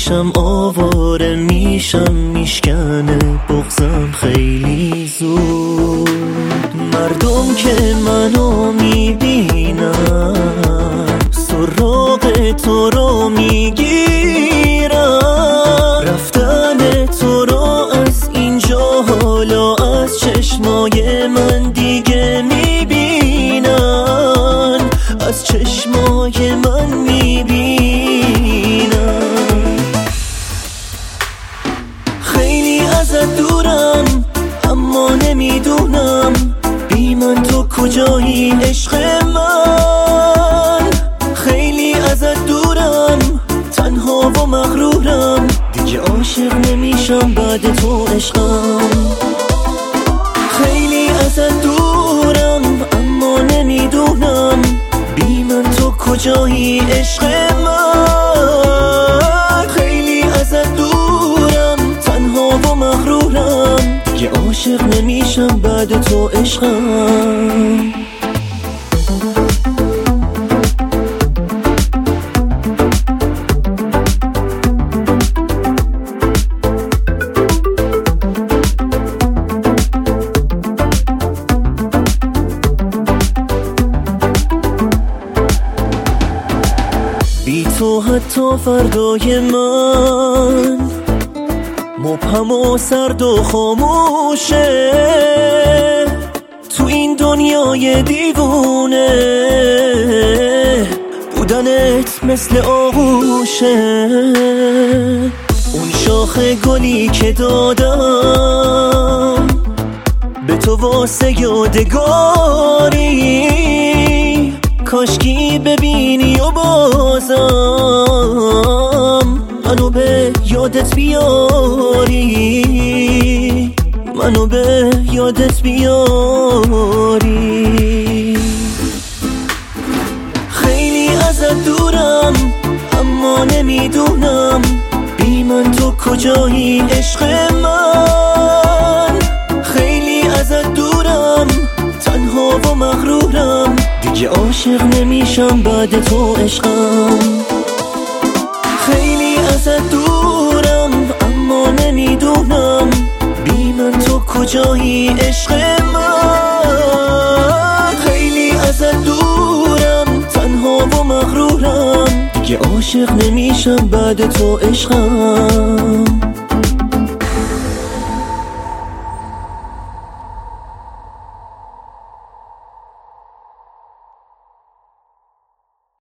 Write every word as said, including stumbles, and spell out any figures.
میشم آواره میشم میشکنه بغضم خیلی زود. مردم که منو میبینن سراغ تو رو میگیرن، رفتن تو رو از اینجا حالا از چشمای من دیگه میبینن، از چشمای من میبینن. خیلی ازت دورم اما نمیدونم بی من تو کجایی عشق من. خیلی ازت دورم تنها و مغرورم، دیگه عاشق نمیشم بعد تو عشقم. خیلی ازت دورم اما نمیدونم بی من تو کجایی عشق من. خیلی ازت دورم تنها و مغرورم، دیگه عاشق نمیشم بعد تو عشقم. بی تو حتی فردای من مبهم و سرد و خاموشه، تو این دنیای دیوونه بودنت مثل آغوشه. اون شاخ گلی که دادم به تو واسه یادگاری، کاشکی ببینی و بازم منو به یادت بیاری، منو به یادت بیاری. خیلی ازت دورم اما نمیدونم بی من تو کجایی عشق من. خیلی ازت دورم تنها و مغرورم، دیگه عاشق نمیشم بعد تو عشقم. خیلی ازت دورم اما نمیدونم بی من تو کجایی عشق من. خیلی ازت دورم تنها و مغرورم، دیگه عاشق نمیشم بعد تو عشقم.